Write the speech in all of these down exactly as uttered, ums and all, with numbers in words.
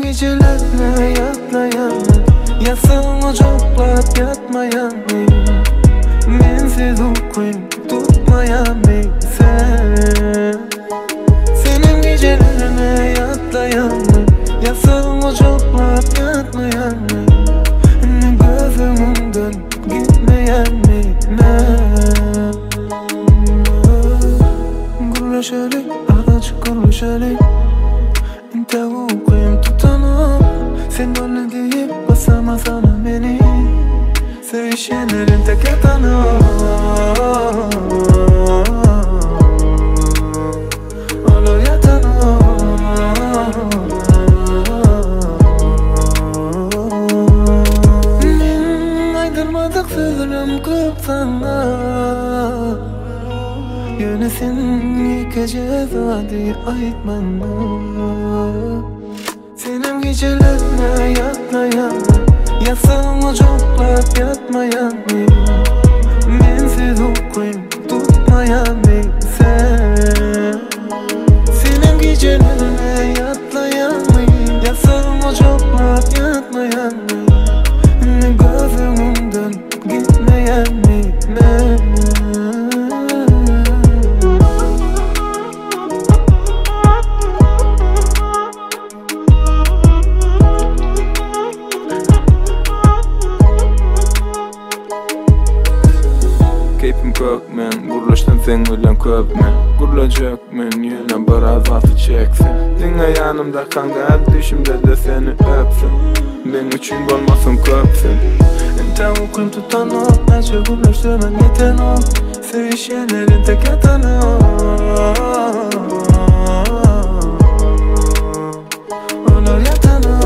gecelerine yatlayan, yasın ocaklap yatmayan, mensiz uyqum tutmayan sen. Senin gecelerine yatlayan, yasın ocaklap yatmayan, gözümden gitmeyen mi ben? Gurlaşarak, adaçık gurlaşarak, inte uyqum tutanıp, sen öyle deyip basamasana beni. Sevişenlerin tek yatanı, alo yatanı. Men aydırmadık sözlerim köp sana, yöne sen yıkacağız hadi aytmanı. Senin gecelerine yatmayan, yasın ocaklap yatmayan, mensiz uyqum tutmayan sen. Senin gecelerine yatlayan, yasın ocaklap yatmayan, gözümden gitmeyen mi ben? Keyfim kökmen, gurlaştan sen bilen köpmen. Gurlajakmen, yine biraz vakti çeksen. Dinle yanımda kanka, düşümde de seni öpsün. Ben üçün bolmasın köpsün. Ente uyqum tutanıp, nece gurlaştırman yeten o. Sevişenlerin tek yatanı, alo yatanı.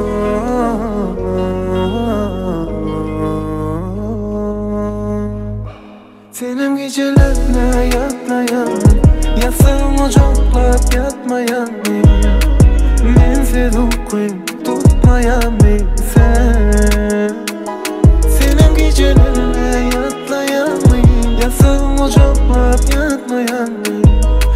Senin gecelerine yatlayan, yasın ocaklap yatmayan, mensiz uyqum tutmayan sen. Senin gecelerine yatlayan, yasın ocaklap yatmayan,